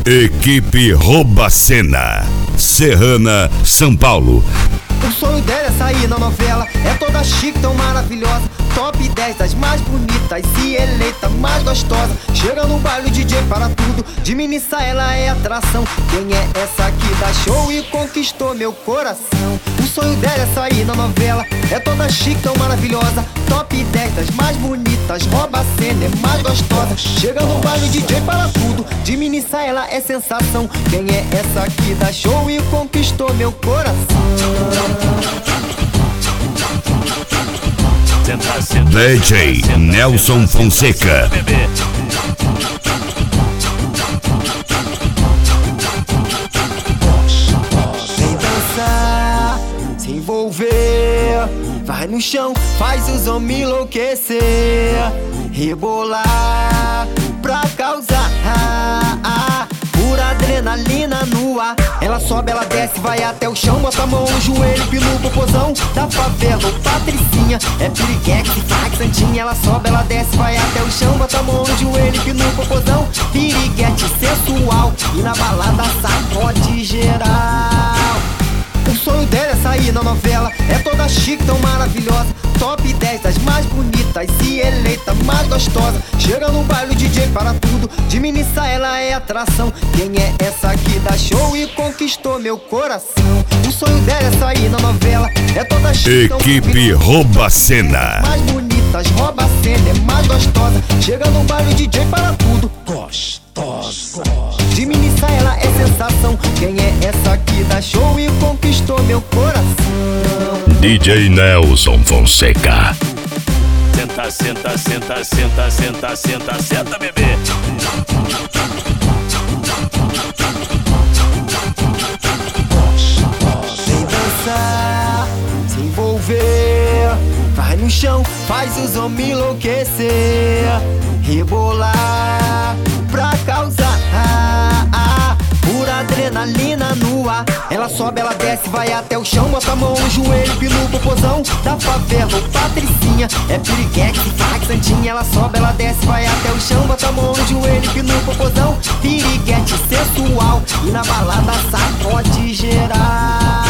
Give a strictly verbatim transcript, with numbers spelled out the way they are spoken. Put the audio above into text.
Equipe Roubacena, Serrana, São Paulo. O sonho dela é sair na novela, é toda chique, tão maravilhosa. Top dez das mais bonitas e eleita mais gostosa. Chega no baile, D J para tudo, de mini saia ela é atração. Quem é essa que dá show e conquistou meu coração? O sonho dela é sair na novela, é toda chique, tão maravilhosa. Top dez das mais bonitas, Roubacena é mais gostosa. Chega no baile, D J para tudo, de mini saia ela é sensação. Quem é essa que dá show e conquistou meu coração? D J Nelson Fonseca. Vem dançar, se envolver, vai no chão, faz os homens enlouquecer, rebolar pra causar pura adrenalina no ar. Ela sobe, ela desce, vai até o chão, bota a mão no joelho, pino o popozão da favela, ô Patricinha. É piriguete, faz santinha. Ela sobe, ela desce, vai até o chão, bota a mão no joelho, pino o popozão. Piriguete sensual e na balada sacode geral. O sonho dela é sair na novela, é toda chique, tão maravilhosa. Top dez das mais bonitas e eleita mais gostosa. Chega no baile, D J para tudo, de mini saia ela é atração. Quem é essa que dá show e conquistou meu coração? O sonho dela é sair na novela, é toda chique, Equipe Roubacena. mais bonitas, Roubacena é mais gostosa. Chega no baile, D J para tudo, gostosa. De mini saia ela é sensação. Quem é essa que dá show e conquistou meu coração? D J Nelson Fonseca. Senta, senta, senta, senta, senta, senta, senta, bebê. Vem dançar, se envolver, vai no chão, faz os homens enlouquecer, rebolar pra causar pura adrenalina no ar. Ela sobe, ela desce, vai até o chão, bota a mão no joelho, pino o popozão da favela, ô Patricinha. É piriguete, faz santinha. Ela sobe, ela desce, vai até o chão, bota a mão no joelho, pino o popozão. Piriguete sensual e na balada sacode geral.